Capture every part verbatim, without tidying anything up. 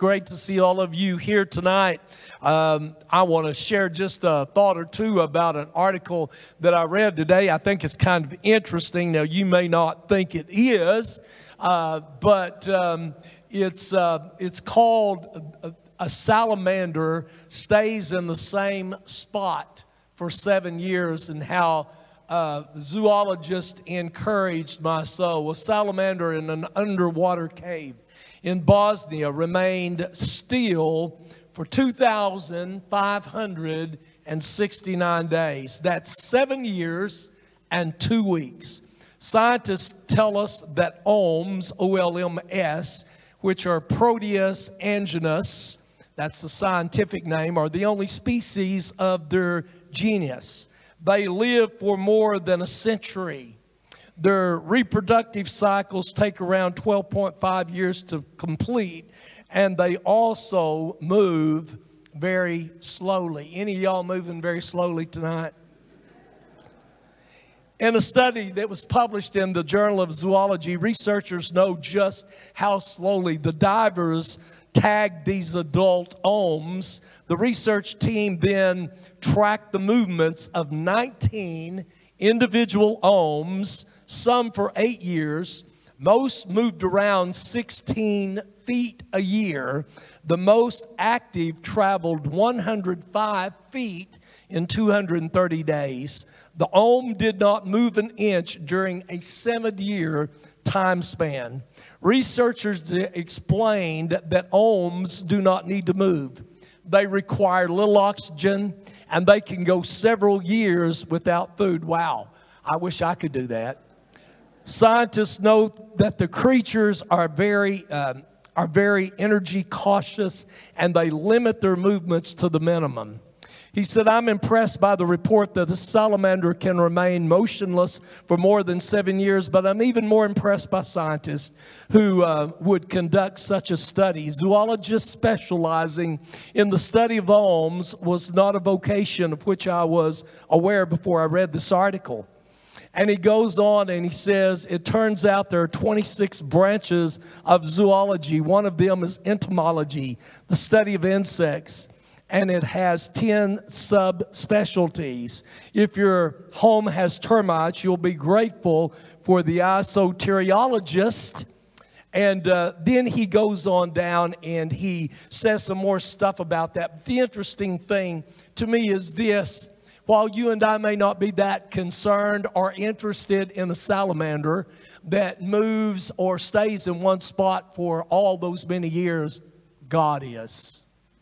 great to see all of you here tonight. Um, I want to share just a thought or two about an article that I read today. I think it's kind of interesting. Now, you may not think it is, uh, but um, it's, uh, it's called a, a Salamander Stays in the Same Spot for Seven Years and How Uh, zoologist encouraged my soul. A salamander in an underwater cave in Bosnia remained still for two thousand five hundred sixty-nine days. That's seven years and two weeks. Scientists tell us that olms, O L M S, which are Proteus anginus, that's the scientific name, are the only species of their genus. They live for more than a century. Their reproductive cycles take around twelve point five years to complete, and they also move very slowly. Any of y'all moving very slowly tonight? In a study that was published in the Journal of Zoology, researchers know just how slowly the divers tagged these adult olms. The research team then tracked the movements of nineteen individual olms, some for eight years. Most moved around sixteen feet a year. The most active traveled one hundred five feet in two hundred thirty days. The olm did not move an inch during a seven-year time span. Researchers explained that olms do not need to move. They require little oxygen, and they can go several years without food. Wow, I wish I could do that. Scientists know that the creatures are very, um, are very energy cautious, and they limit their movements to the minimum. He said, I'm impressed by the report that a salamander can remain motionless for more than seven years, but I'm even more impressed by scientists who uh, would conduct such a study. Zoologists specializing in the study of olms was not a vocation of which I was aware before I read this article. And he goes on and he says, it turns out there are twenty-six branches of zoology. One of them is entomology, the study of insects. And it has ten subspecialties. If your home has termites, you'll be grateful for the isoteriologist. And uh, then he goes on down and he says some more stuff about that. But the interesting thing to me is this. While you and I may not be that concerned or interested in a salamander that moves or stays in one spot for all those many years, God is.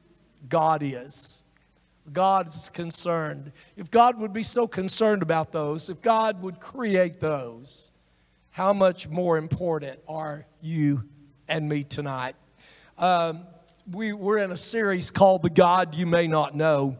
God is. God is concerned. If God would be so concerned about those, if God would create those, how much more important are you and me tonight? Um, we, we're in a series called The God You May Not Know.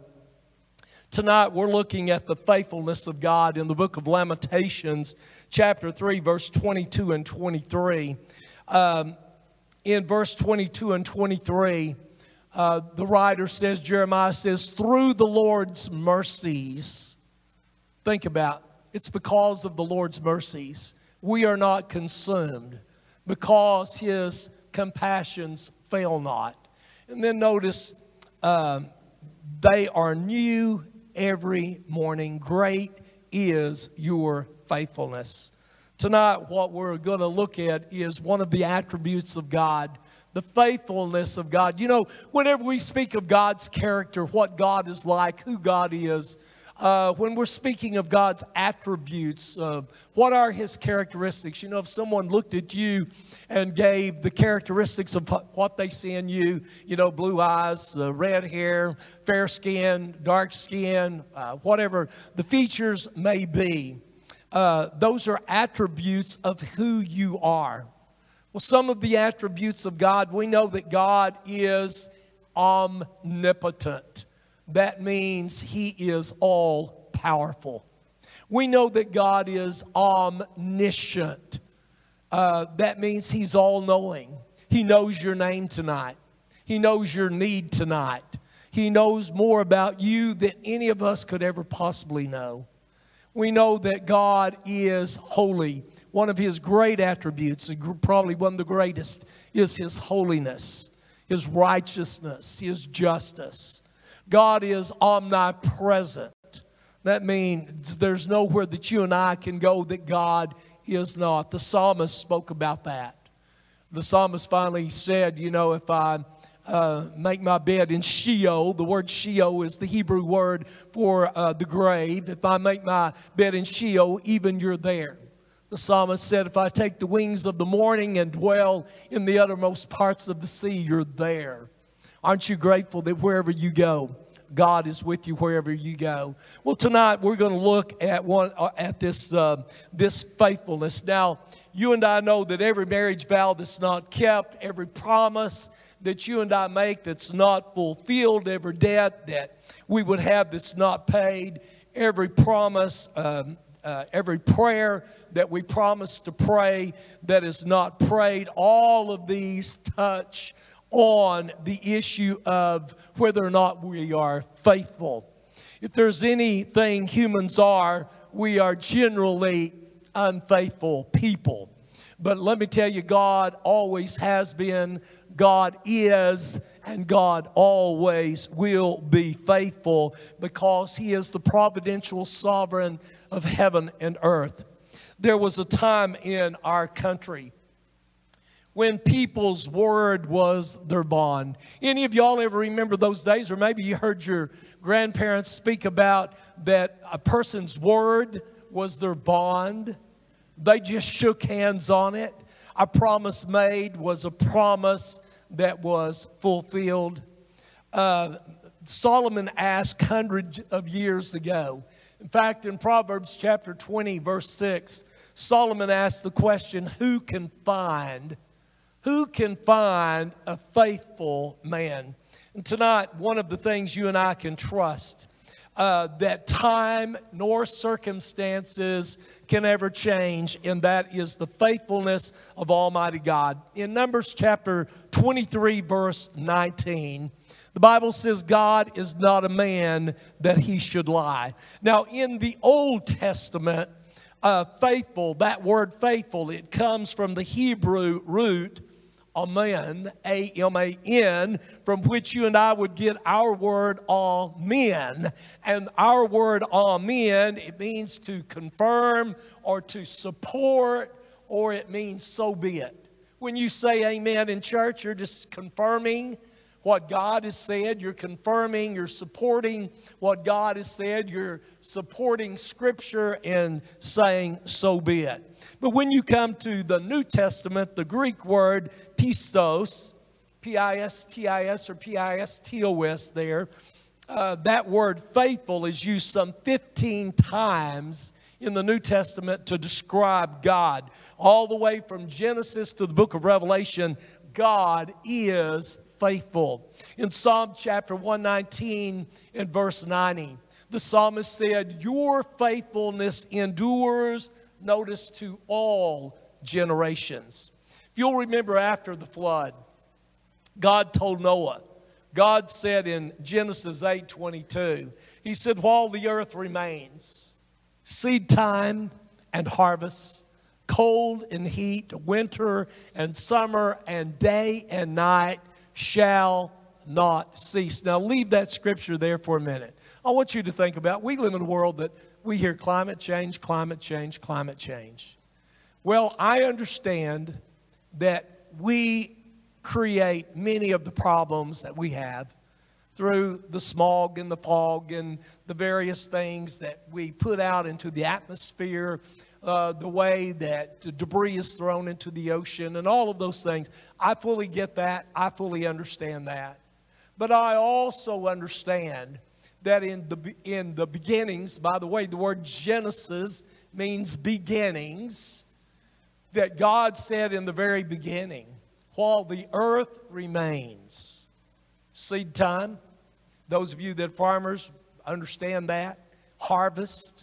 Tonight we're looking at the faithfulness of God in the book of Lamentations, chapter three, verse twenty-two and twenty-three. Um, in verse twenty-two and twenty-three, Uh, the writer says, Jeremiah says, through the Lord's mercies, think about, it's because of the Lord's mercies, we are not consumed, because his compassions fail not. And then notice, uh, they are new every morning. Great is your faithfulness. Tonight, what we're going to look at is one of the attributes of God, the faithfulness of God. You know, whenever we speak of God's character, what God is like, who God is, uh, when we're speaking of God's attributes, uh, what are his characteristics? You know, if someone looked at you and gave the characteristics of what they see in you, you know, blue eyes, uh, red hair, fair skin, dark skin, uh, whatever the features may be, uh, those are attributes of who you are. Well, some of the attributes of God, we know that God is omnipotent. That means he is all-powerful. We know that God is omniscient. Uh, that means he's all-knowing. He knows your name tonight. He knows your need tonight. He knows more about you than any of us could ever possibly know. We know that God is holy. One of his great attributes, probably one of the greatest, is his holiness. His righteousness, His justice. God is omnipresent. That means there's nowhere that you and I can go that God is not. The psalmist spoke about that. The psalmist finally said, you know, if I uh, make my bed in Sheol, the word Sheol is the Hebrew word for uh, the grave. If I make my bed in Sheol, even you're there. The psalmist said, if I take the wings of the morning and dwell in the uttermost parts of the sea, you're there. Aren't you grateful that wherever you go, God is with you wherever you go? Well, tonight we're going to look at one uh, at this uh, this faithfulness. Now, you and I know that every marriage vow that's not kept, every promise that you and I make that's not fulfilled, every debt that we would have that's not paid, every promise, um, uh, every prayer that we promise to pray that is not prayed, all of these touch on the issue of whether or not we are faithful. If there's anything humans are, we are generally unfaithful people. But let me tell you, God always has been, God is, and God always will be faithful because He is the providential sovereign of heaven and earth. There was a time in our country when people's word was their bond. Any of y'all ever remember those days? Or maybe you heard your grandparents speak about that a person's word was their bond. They just shook hands on it. A promise made was a promise that was fulfilled. Uh, Solomon asked hundreds of years ago. In fact, in Proverbs chapter twenty, verse six, Solomon asked the question, who can find Who can find a faithful man? And tonight, one of the things you and I can trust, uh, that time nor circumstances can ever change, and that is the faithfulness of Almighty God. In Numbers chapter twenty-three, verse nineteen, the Bible says, God is not a man that He should lie. Now, in the Old Testament, uh, faithful, that word faithful, it comes from the Hebrew root Amen, A M A N, from which you and I would get our word amen. And our word amen, it means to confirm or to support, or it means so be it. When you say amen in church, you're just confirming what God has said. You're confirming, you're supporting what God has said. You're supporting Scripture and saying so be it. But when you come to the New Testament, the Greek word pistos, P I S T I S or P I S T O S there, uh, that word faithful is used some fifteen times in the New Testament to describe God. All the way from Genesis to the book of Revelation, God is faithful. In Psalm chapter one nineteen and verse ninety, the psalmist said, your faithfulness endures, notice, to all generations. If you'll remember, after the flood, God told Noah, God said in Genesis eight twenty-two, He said, while the earth remains, seed time and harvest, cold and heat, winter and summer, and day and night shall not cease. Now leave that scripture there for a minute. I want you to think about, we live in a world that we hear climate change, climate change, climate change. Well, I understand that we create many of the problems that we have through the smog and the fog and the various things that we put out into the atmosphere, uh, the way that debris is thrown into the ocean and all of those things. I fully get that. I fully understand that. But I also understand that in the, in the beginnings, by the way, the word Genesis means beginnings, that God said in the very beginning, while the earth remains, seed time, those of you that are farmers understand that, harvest,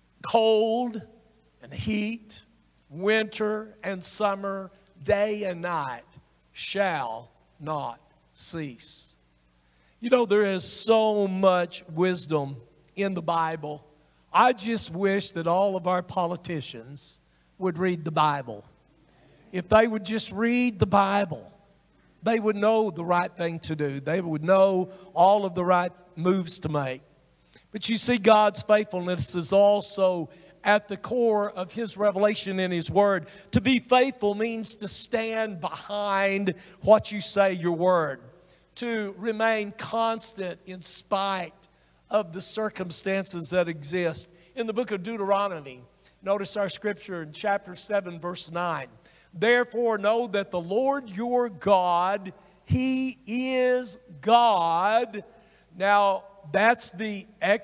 cold and heat, winter and summer, day and night shall not cease. You know, there is so much wisdom in the Bible. I just wish that all of our politicians would read the Bible. If they would just read the Bible, They would know the right thing to do. They would know all of the right moves to make. But you see, God's faithfulness is also at the core of His revelation in His Word. To be faithful means to stand behind what you say, your word. To remain constant in spite of the circumstances that exist. In the book of Deuteronomy, notice our scripture in chapter seven, verse nine. Therefore know that the Lord your God, He is God. Now, that's the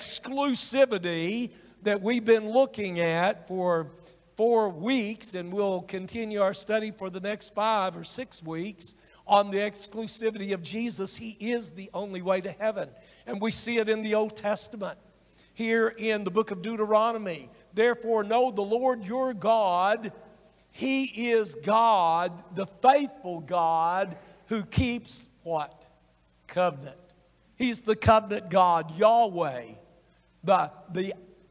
exclusivity that we've been looking at for four weeks, and we'll continue our study for the next five or six weeks on the exclusivity of Jesus. He is the only way to heaven. And we see it in the Old Testament. Here in the book of Deuteronomy, therefore know the Lord your God, He is God, the faithful God who keeps what? Covenant. He's the covenant God, Yahweh, the, the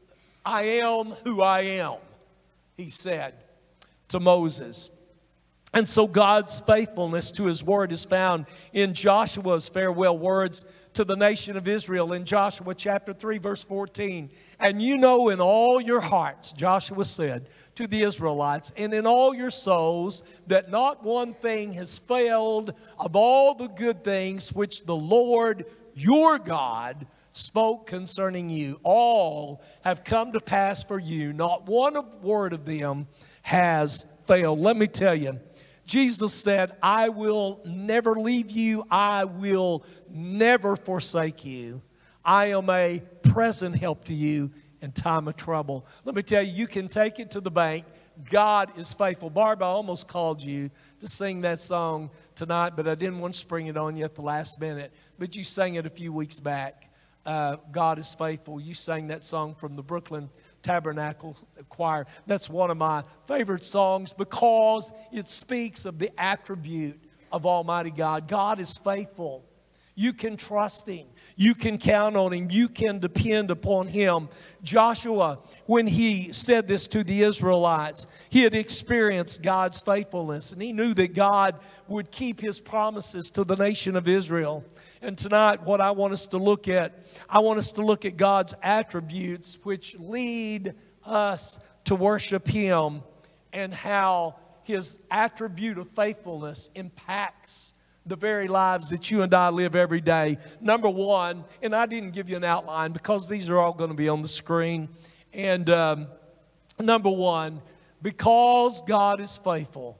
I am who I am, He said to Moses. And so God's faithfulness to His word is found in Joshua's farewell words to the nation of Israel in Joshua chapter three, verse fourteen. And you know in all your hearts, Joshua said to the Israelites, and in all your souls, that not one thing has failed of all the good things which the Lord your God spoke concerning you. All have come to pass for you. Not one word of them has failed. Let me tell you, Jesus said, I will never leave you. I will never forsake you. I am a present help to you in time of trouble. Let me tell you, you can take it to the bank. God is faithful. Barb, I almost called you to sing that song tonight, but I didn't want to spring it on you at the last minute. But you sang it a few weeks back. Uh, God is faithful. You sang that song from the Brooklyn Tabernacle Choir. That's one of my favorite songs because it speaks of the attribute of Almighty God. God is faithful. You can trust Him. You can count on Him. You can depend upon Him. Joshua, when he said this to the Israelites, he had experienced God's faithfulness, and he knew that God would keep His promises to the nation of Israel. And tonight, what I want us to look at, I want us to look at God's attributes which lead us to worship Him and how His attribute of faithfulness impacts the very lives that you and I live every day. Number one, and I didn't give you an outline because these are all going to be on the screen. And um, number one, because God is faithful,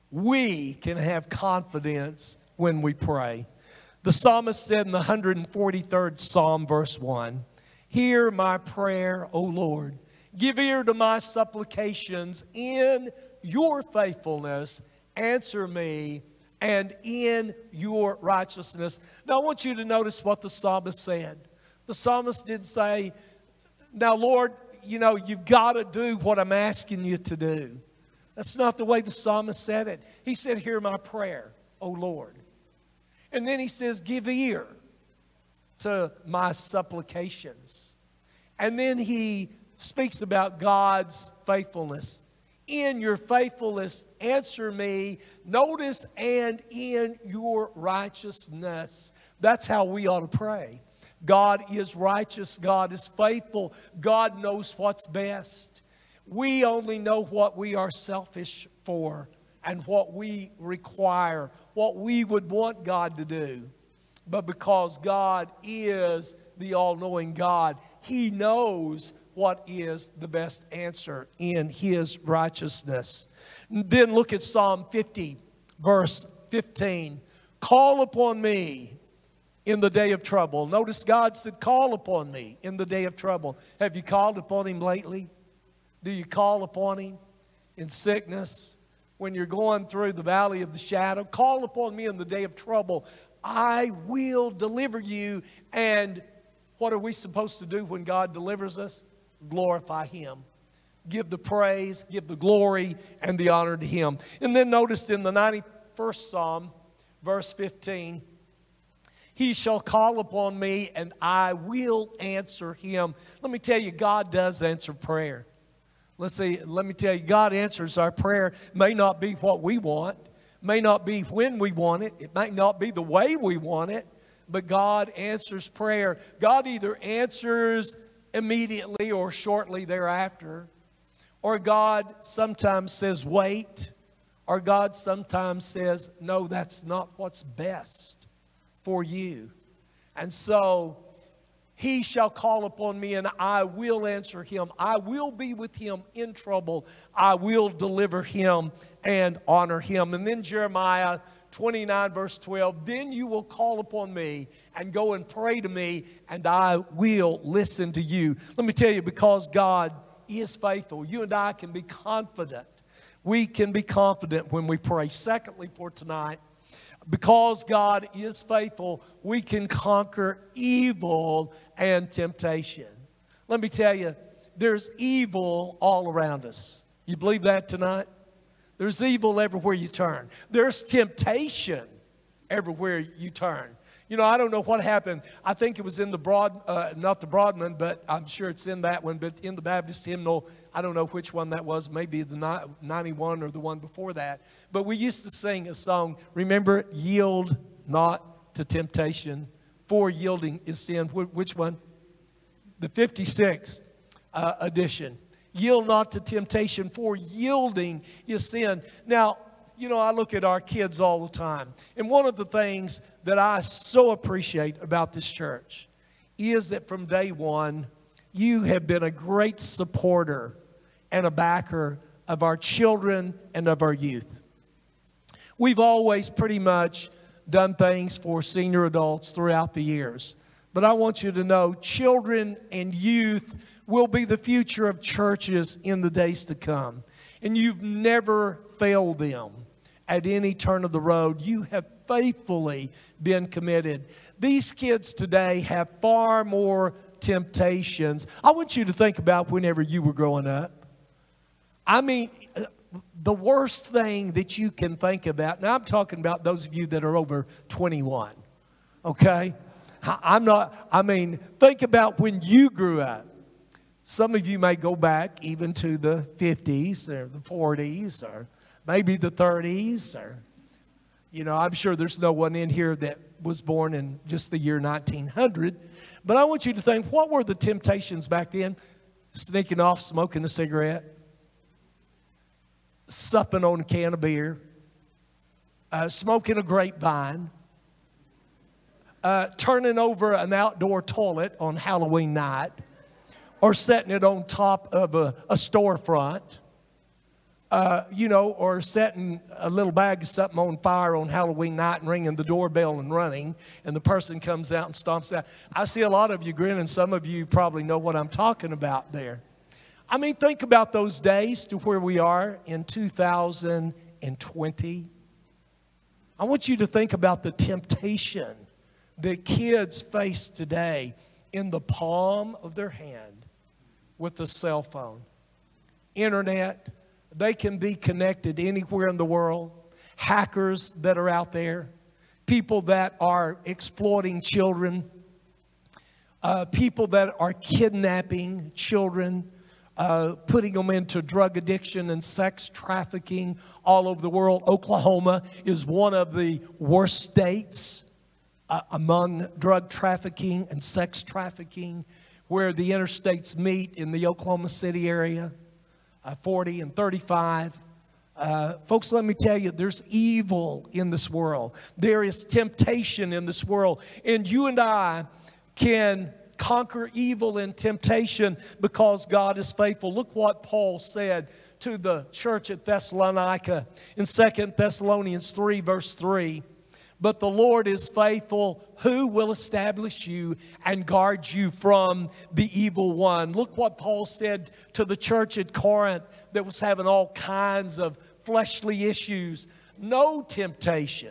we can have confidence when we pray. The psalmist said in the one hundred forty-third Psalm, verse one, hear my prayer, O Lord. Give ear to my supplications. In your faithfulness, answer me, and in your righteousness. Now, I want you to notice what the psalmist said. The psalmist didn't say, now, Lord, you know, you've got to do what I'm asking you to do. That's not the way the psalmist said it. He said, hear my prayer, O Lord. And then he says, give ear to my supplications. And then he speaks about God's faithfulness. In your faithfulness, answer me. Notice, and in your righteousness. That's how we ought to pray. God is righteous. God is faithful. God knows what's best. We only know what we are selfish for and what we require, what we would want God to do. But because God is the all-knowing God, He knows what is the best answer in His righteousness. Then look at Psalm fifty, verse fifteen. Call upon me in the day of trouble. Notice God said, call upon me in the day of trouble. Have you called upon Him lately? Do you call upon Him in sickness? When you're going through the valley of the shadow, call upon me in the day of trouble. I will deliver you. And what are we supposed to do when God delivers us? Glorify Him. Give the praise, give the glory, and the honor to Him. And then notice in the ninety-first Psalm, verse fifteen, He shall call upon me, and I will answer him. Let me tell you, God does answer prayer. Let's see, let me tell you, God answers our prayer. May not be what we want, may not be when we want it. It might not be the way we want it. But God answers prayer. God either answers immediately or shortly thereafter. Or God sometimes says, wait. Or God sometimes says, no, that's not what's best for you. And so, he shall call upon me and I will answer him. I will be with him in trouble. I will deliver him and honor him. And then Jeremiah twenty-nine verse twelve, then you will call upon me and go and pray to me and I will listen to you. Let me tell you, because God is faithful, you and I can be confident. We can be confident when we pray. Secondly, for tonight, because God is faithful, we can conquer evil and temptation. Let me tell you, there's evil all around us. You believe that tonight? There's evil everywhere you turn. There's temptation everywhere you turn. You know, I don't know what happened. I think it was in the Broad, uh, not the Broadman, but I'm sure it's in that one, but in the Baptist hymnal, I don't know which one that was, maybe the ninety-one or the one before that. But we used to sing a song, remember, yield not to temptation, for yielding is sin. Which one? The fifty-sixth uh, edition. Yield not to temptation, for yielding is sin. Now, you know, I look at our kids all the time. And one of the things that I so appreciate about this church is that from day one, you have been a great supporter and a backer of our children and of our youth. We've always pretty much done things for senior adults throughout the years. But I want you to know, children and youth will be the future of churches in the days to come. And you've never failed them at any turn of the road. You have faithfully been committed. These kids today have far more temptations. I want you to think about whenever you were growing up. I mean, the worst thing that you can think about, now I'm talking about those of you that are over twenty-one, okay? I'm not, I mean, think about when you grew up. Some of you may go back even to the fifties or the forties or maybe the thirties. Or, you know, I'm sure there's no one in here that was born in just the year nineteen hundred. But I want you to think, what were the temptations back then? Sneaking off, smoking a cigarette, supping on a can of beer, uh, smoking a grapevine, uh, turning over an outdoor toilet on Halloween night, or setting it on top of a, a storefront, uh, you know, or setting a little bag of something on fire on Halloween night and ringing the doorbell and running, and the person comes out and stomps out. I see a lot of you grinning. Some of you probably know what I'm talking about there. I mean, think about those days to where we are in two thousand twenty. I want you to think about the temptation that kids face today in the palm of their hand with a cell phone. Internet, they can be connected anywhere in the world. Hackers that are out there, people that are exploiting children, uh, people that are kidnapping children, uh, putting them into drug addiction and sex trafficking all over the world. Oklahoma is one of the worst states uh, among drug trafficking and sex trafficking, where the interstates meet in the Oklahoma City area, uh, forty and thirty-five. Uh, folks, let me tell you, there's evil in this world. There is temptation in this world. And you and I can conquer evil and temptation because God is faithful. Look what Paul said to the church at Thessalonica in Second Thessalonians three, verse three. But the Lord is faithful, who will establish you and guard you from the evil one. Look what Paul said to the church at Corinth that was having all kinds of fleshly issues. No temptation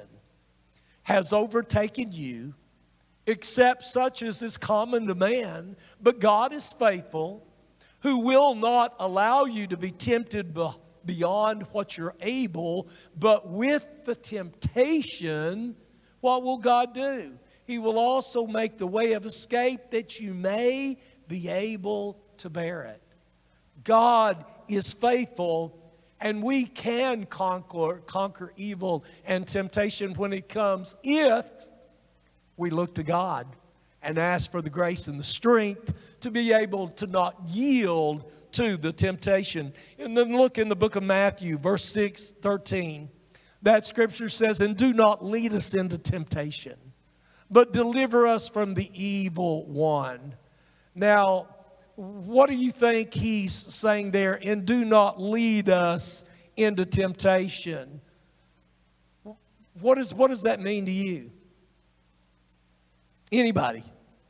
has overtaken you except such as is common to man. But God is faithful, who will not allow you to be tempted beyond what you're able, but with the temptation, what will God do? He will also make the way of escape that you may be able to bear it. God is faithful, And we can conquer, conquer evil and temptation when it comes if we look to God and ask for the grace and the strength to be able to not yield to the temptation. And then look in the book of Matthew, verse six, thirteen. That scripture says, and do not lead us into temptation, but deliver us from the evil one. Now, what do you think he's saying there? And do not lead us into temptation. What, is, what does that mean to you? Anybody?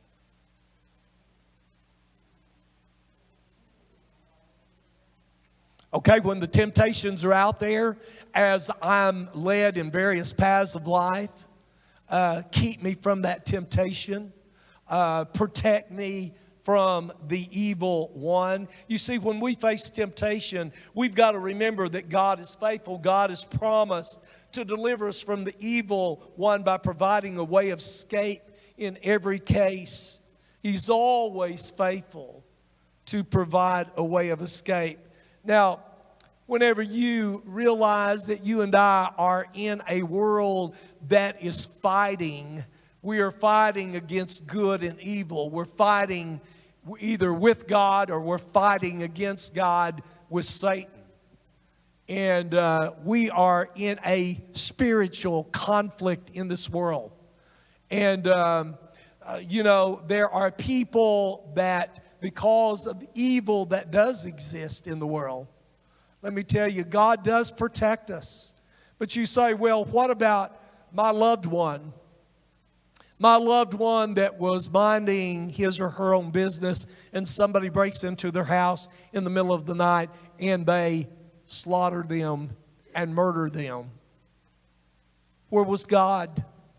Okay, when the temptations are out there, as I'm led in various paths of life, uh, keep me from that temptation, uh, protect me from the evil one. You see, when we face temptation, we've got to remember that God is faithful. God has promised to deliver us from the evil one by providing a way of escape in every case. He's always faithful to provide a way of escape. Now, whenever you realize that you and I are in a world that is fighting, we are fighting against good and evil. We're fighting either with God or we're fighting against God with Satan. And uh, we are in a spiritual conflict in this world. And, um, uh, you know, there are people that, because of the evil that does exist in the world, let me tell you, God does protect us. But you say, well, what about my loved one? My loved one that was minding his or her own business, and somebody breaks into their house in the middle of the night and they slaughter them and murder them. Where was God?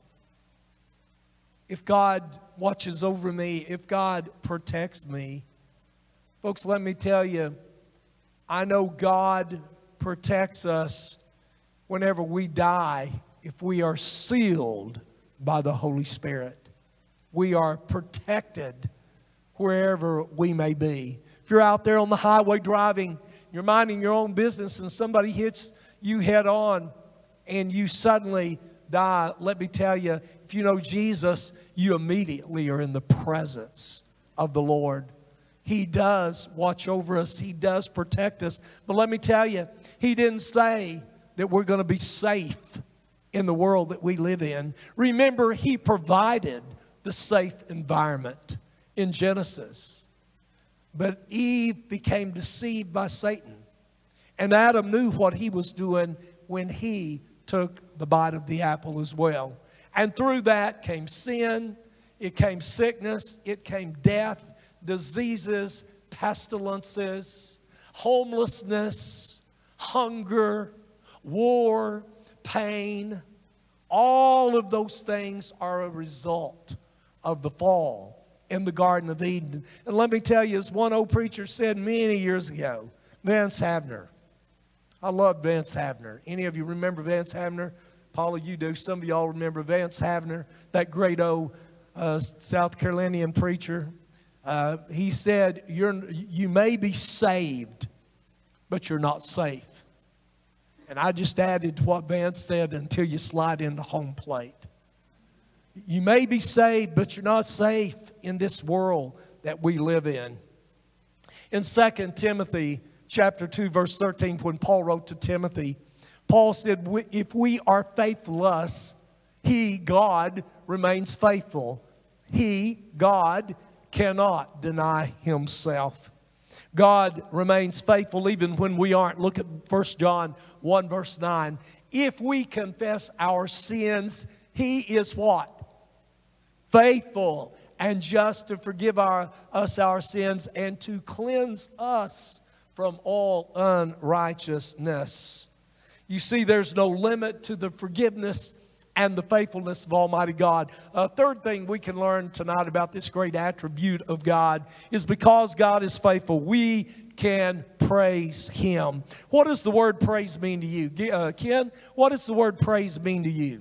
If God watches over me, if God protects me, folks, let me tell you, I know God protects us whenever we die if we are sealed by the Holy Spirit. We are protected wherever we may be. If you're out there on the highway driving, you're minding your own business and somebody hits you head on and you suddenly die, let me tell you, if you know Jesus, you immediately are in the presence of the Lord. He does watch over us. He does protect us. But let me tell you, He didn't say that we're going to be safe in the world that we live in. Remember, He provided the safe environment in Genesis. But Eve became deceived by Satan. And Adam knew what he was doing when he took the bite of the apple as well. And through that came sin, it came sickness, it came death, diseases, pestilences, homelessness, hunger, war, pain. All of those things are a result of the fall in the Garden of Eden. And let me tell you, as one old preacher said many years ago, Vance Havner. I love Vance Havner. Any of you remember Vance Havner? Paula, you do. Some of y'all remember Vance Havner, that great old uh, South Carolinian preacher. Uh, he said, you're, you may be saved, but you're not safe. And I just added to what Vance said, until you slide into home plate. You may be saved, but you're not safe in this world that we live in. In Second Timothy chapter two, verse thirteen, when Paul wrote to Timothy, Paul said, if we are faithless, He, God, remains faithful. He, God, cannot deny Himself. God remains faithful even when we aren't. Look at First John one, verse nine. If we confess our sins, He is what? Faithful and just to forgive our, us our sins and to cleanse us from all unrighteousness. You see, there's no limit to the forgiveness and the faithfulness of Almighty God. A third thing we can learn tonight about this great attribute of God is because God is faithful, we can praise Him. What does the word praise mean to you? Uh, Ken, what does the word praise mean to you?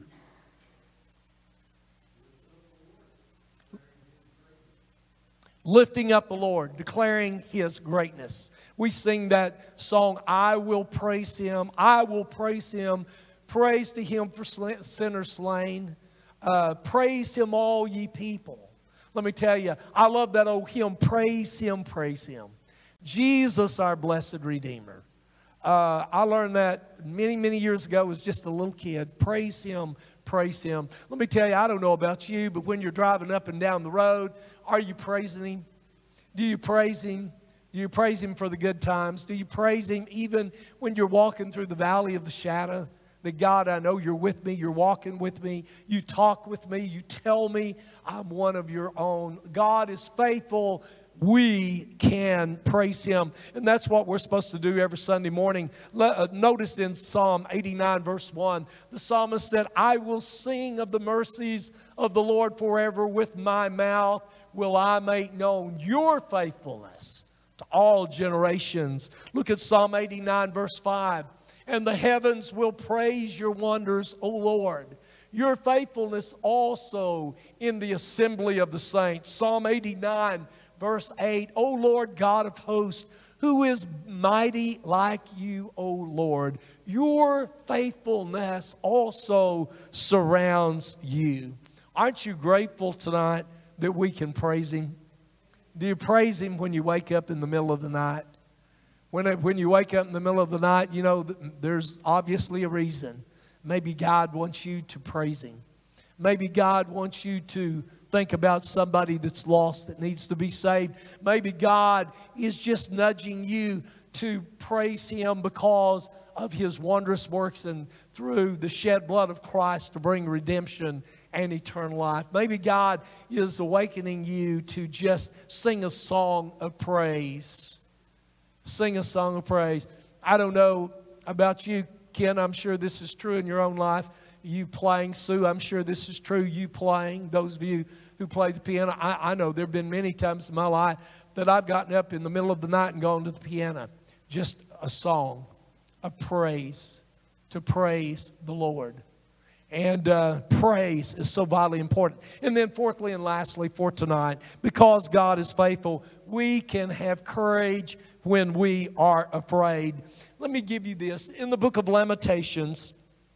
lifting up the Lord, declaring His greatness. We sing that song, I will praise Him, I will praise Him. Praise to Him for sinners slain. Uh, praise Him, all ye people. Let me tell you, I love that old hymn, praise Him, praise Him. Jesus, our blessed Redeemer. Uh, I learned that many, many years ago as just a little kid. Praise Him, praise Him. Let me tell you, I don't know about you, but when you're driving up and down the road, are you praising Him? Do you praise Him? Do you praise Him for the good times? Do you praise Him even when you're walking through the valley of the shadow? That God, I know you're with me, you're walking with me, you talk with me, you tell me I'm one of your own. God is faithful. We can praise Him. And that's what we're supposed to do every Sunday morning. Notice in Psalm eighty-nine, verse one, the psalmist said, I will sing of the mercies of the Lord forever. With my mouth will I make known your faithfulness to all generations. Look at Psalm eighty-nine, verse five. And the heavens will praise your wonders, O Lord. Your faithfulness also in the assembly of the saints. Psalm eighty-nine, verse eight. O Lord God of hosts, who is mighty like you, O Lord? Your faithfulness also surrounds you. Aren't you grateful tonight that we can praise Him? Do you praise Him when you wake up in the middle of the night? When, when you wake up in the middle of the night, you know, there's obviously a reason. Maybe God wants you to praise Him. Maybe God wants you to think about somebody that's lost that needs to be saved. Maybe God is just nudging you to praise Him because of His wondrous works and through the shed blood of Christ to bring redemption and eternal life. Maybe God is awakening you to just sing a song of praise. Sing a song of praise. I don't know about you, Ken. I'm sure this is true in your own life. You playing, Sue, I'm sure this is true. You playing, those of you who play the piano. I, I know there have been many times in my life that I've gotten up in the middle of the night and gone to the piano. Just a song of praise, to praise the Lord. And uh, praise is so vitally important. And then fourthly and lastly for tonight, because God is faithful, we can have courage when we are afraid. Let me give you this. In the book of Lamentations,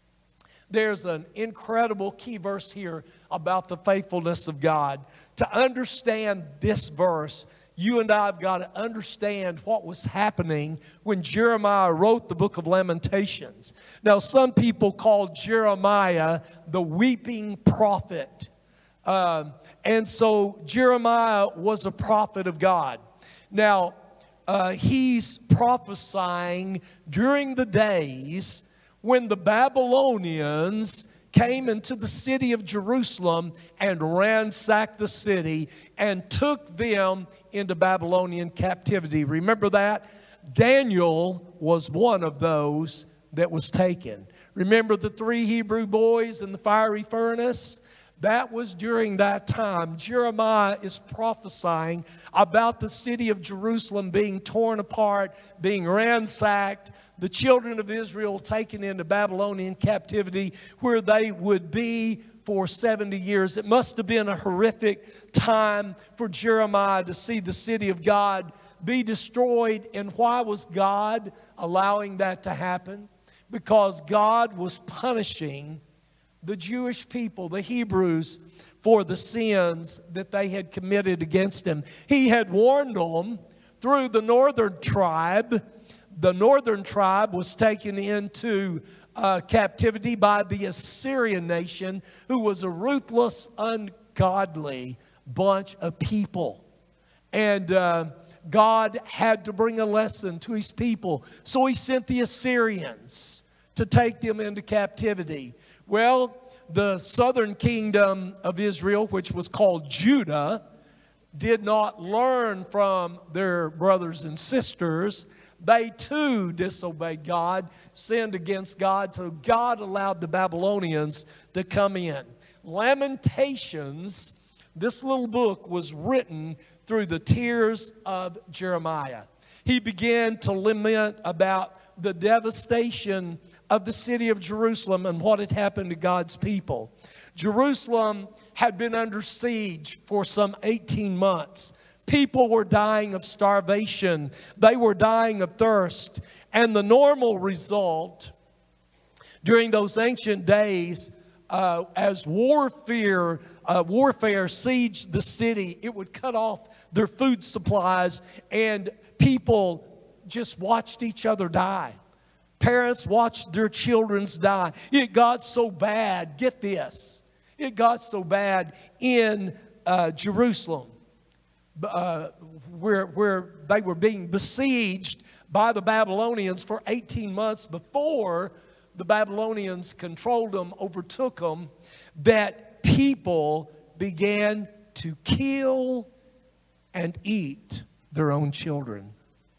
there's an incredible key verse here about the faithfulness of God. To understand this verse, you and I have got to understand what was happening when Jeremiah wrote the book of Lamentations. Now, some people call Jeremiah the weeping prophet. Um, and so Jeremiah was a prophet of God. Now, uh, he's prophesying during the days when the Babylonians came into the city of Jerusalem and ransacked the city and took them into Babylonian captivity. Remember that? Daniel was one of those that was taken. Remember the three Hebrew boys in the fiery furnace? That was during that time. Jeremiah is prophesying about the city of Jerusalem being torn apart, being ransacked, the children of Israel taken into Babylonian captivity where they would be for seventy years. It must have been a horrific time for Jeremiah to see the city of God be destroyed. And why was God allowing that to happen? Because God was punishing the Jewish people, the Hebrews, for the sins that they had committed against Him. He had warned them through the northern tribe. The northern tribe was taken into uh, captivity by the Assyrian nation, who was a ruthless, ungodly bunch of people. And uh, God had to bring a lesson to His people. So He sent the Assyrians to take them into captivity. Well, the southern kingdom of Israel, which was called Judah, did not learn from their brothers and sisters. They too disobeyed God, sinned against God, so God allowed the Babylonians to come in. Lamentations, this little book, was written through the tears of Jeremiah. He began to lament about the devastation of the city of Jerusalem and what had happened to God's people. Jerusalem had been under siege for some eighteen months. People were dying of starvation. They were dying of thirst. And the normal result during those ancient days, uh, as warfare, uh, warfare sieged the city, it would cut off their food supplies, and people just watched each other die. Parents watched their children die. It got so bad, get this, it got so bad in uh, Jerusalem, uh, where, where they were being besieged by the Babylonians for eighteen months before the Babylonians controlled them, overtook them, that people began to kill and eat their own children.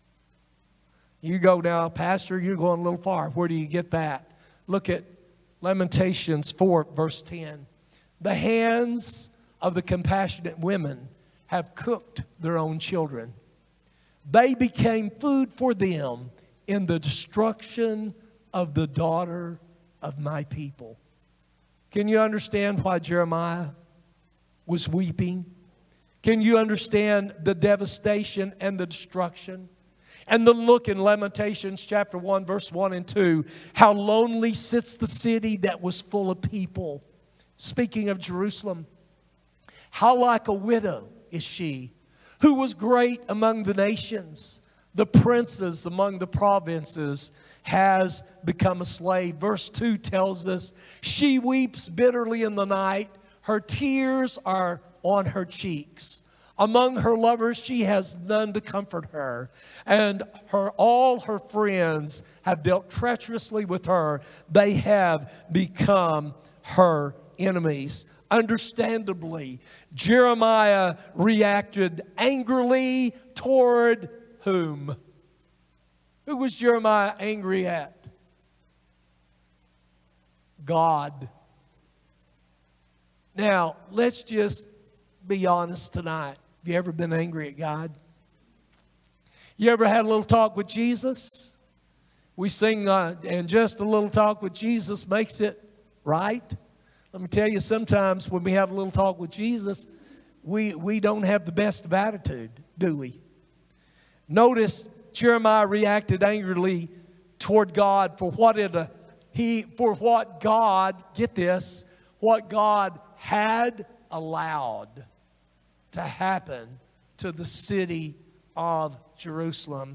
You go now, Pastor, you're going a little far. Where do you get that? Look at Lamentations four, verse ten. The hands of the compassionate women have cooked their own children. They became food for them in the destruction of the daughter of my people. Can you understand why Jeremiah was weeping? Can you understand the devastation and the destruction? And then look in Lamentations chapter one, verse one and two, how lonely sits the city that was full of people. Speaking of Jerusalem, how like a widow is she, who was great among the nations. The princes among the provinces has become a slave. Verse two tells us, she weeps bitterly in the night. Her tears are on her cheeks. Among her lovers, she has none to comfort her. And her, all her friends have dealt treacherously with her. They have become her enemies. Understandably, Jeremiah reacted angrily toward whom? Who was Jeremiah angry at? God. Now, let's just be honest tonight. Have you ever been angry at God? You ever had a little talk with Jesus? We sing, uh, and just a little talk with Jesus makes it right. Let me tell you, sometimes when we have a little talk with Jesus, we, we don't have the best of attitude, do we? Notice Jeremiah reacted angrily toward God for what it, uh, he, for what God, get this, what God had allowed to happen to the city of Jerusalem.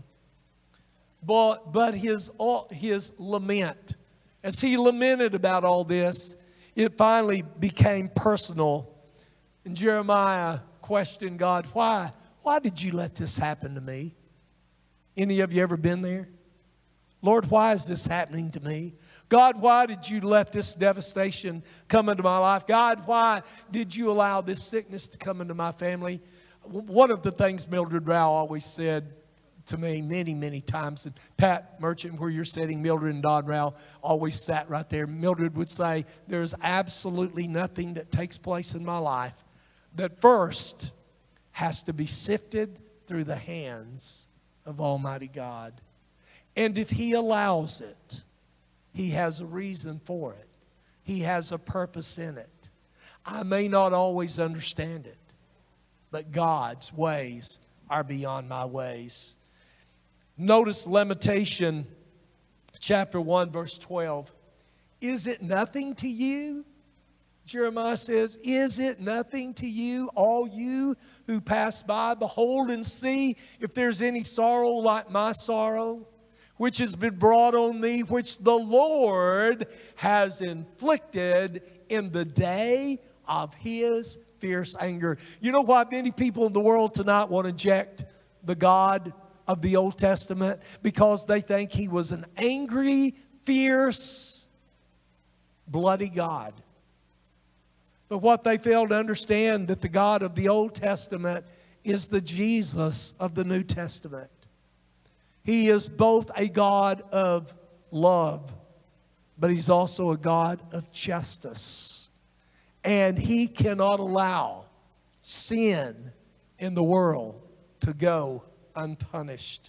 But, but his, his lament, as he lamented about all this, it finally became personal. And Jeremiah questioned God, why, why did you let this happen to me? Any of you ever been there? Lord, why is this happening to me? God, why did you let this devastation come into my life? God, why did you allow this sickness to come into my family? One of the things Mildred Rao always said to me many, many times, and Pat Merchant, where you're sitting, Mildred and Don Rao always sat right there. Mildred would say, there's absolutely nothing that takes place in my life that first has to be sifted through the hands of Almighty God. And if He allows it, He has a reason for it. He has a purpose in it. I may not always understand it, but God's ways are beyond my ways. Notice Lamentation chapter one, verse twelve. Is it nothing to you? Jeremiah says, is it nothing to you, all you who pass by? Behold and see if there's any sorrow like my sorrow, which has been brought on me, which the Lord has inflicted in the day of His fierce anger. You know why many people in the world tonight want to reject the God of the Old Testament? Because they think He was an angry, fierce, bloody God. But what they fail to understand, that the God of the Old Testament is the Jesus of the New Testament. He is both a God of love, but He's also a God of justice. And He cannot allow sin in the world to go unpunished.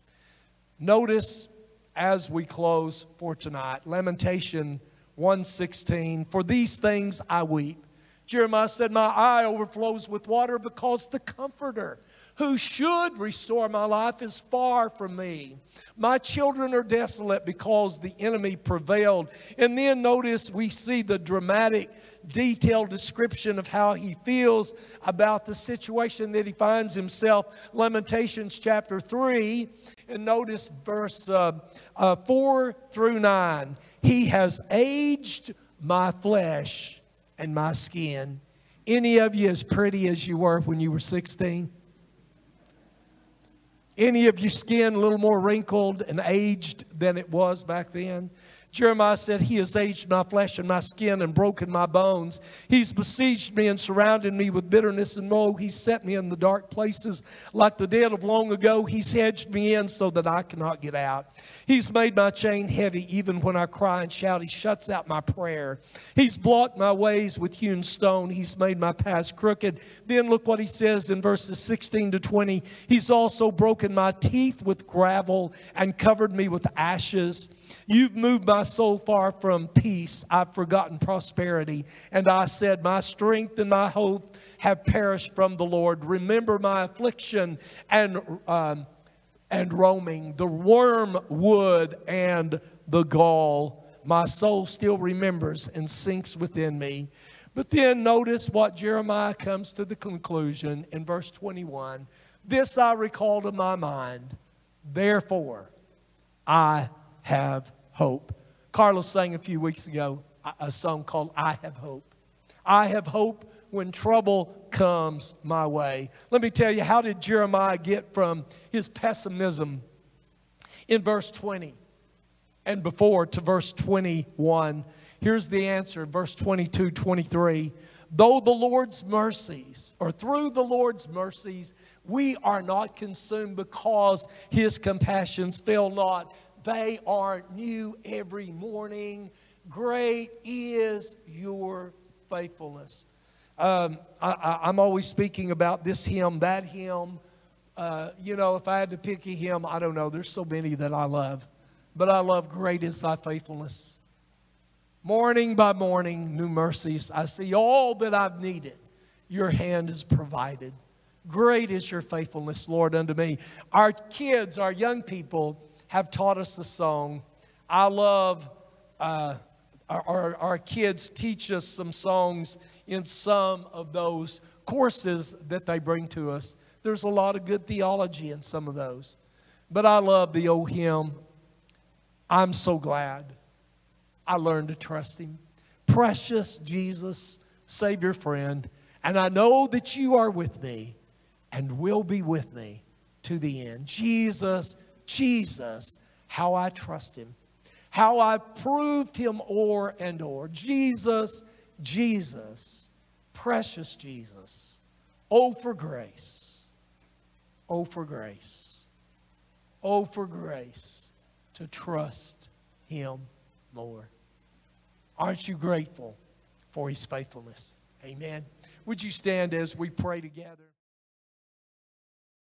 Notice as we close for tonight, Lamentation one sixteen, for these things I weep, Jeremiah said, my eye overflows with water because the Comforter, who should restore my life, is far from me. My children are desolate because the enemy prevailed. And then notice we see the dramatic, detailed description of how he feels about the situation that he finds himself. Lamentations chapter three, and notice verse uh, uh, four through nine. He has aged my flesh and my skin. Any of you as pretty as you were when you were sixteen? Any of your skin a little more wrinkled and aged than it was back then? Jeremiah said, he has aged my flesh and my skin and broken my bones. He's besieged me and surrounded me with bitterness and woe. He's set me in the dark places like the dead of long ago. He's hedged me in so that I cannot get out. He's made my chain heavy even when I cry and shout. He shuts out my prayer. He's blocked my ways with hewn stone. He's made my paths crooked. Then look what he says in verses sixteen to twenty. He's also broken my teeth with gravel and covered me with ashes. You've moved my soul far from peace. I've forgotten prosperity. And I said, my strength and my hope have perished from the Lord. Remember my affliction and, um, and roaming, the wormwood and the gall. My soul still remembers and sinks within me. But then notice what Jeremiah comes to the conclusion in verse twenty-one. This I recall to my mind. Therefore, I have hope. Carlos sang a few weeks ago a song called I Have Hope. I have hope when trouble comes my way. Let me tell you, how did Jeremiah get from his pessimism in verse twenty and before to verse twenty-one? Here's the answer, verse twenty-two, twenty-three. Though the Lord's mercies, or through the Lord's mercies, we are not consumed because his compassions fail not. They are new every morning. Great is your faithfulness. Um, I, I, I'm always speaking about this hymn, that hymn. Uh, you know, if I had to pick a hymn, I don't know. There's so many that I love. But I love Great is thy faithfulness. Morning by morning, new mercies. I see all that I've needed. Your hand has provided. Great is your faithfulness, Lord, unto me. Our kids, our young people, have taught us the song. I love, uh, our, our, our kids teach us some songs in some of those courses that they bring to us. There's a lot of good theology in some of those. But I love the old hymn, I'm so glad I learned to trust him. Precious Jesus, Savior, friend, and I know that you are with me and will be with me to the end. Jesus, Jesus, how I trust him, how I proved him o'er and o'er. Jesus, Jesus, precious Jesus. Oh, for grace. Oh, for grace. Oh, for grace to trust him more. Aren't you grateful for his faithfulness? Amen. Would you stand as we pray together?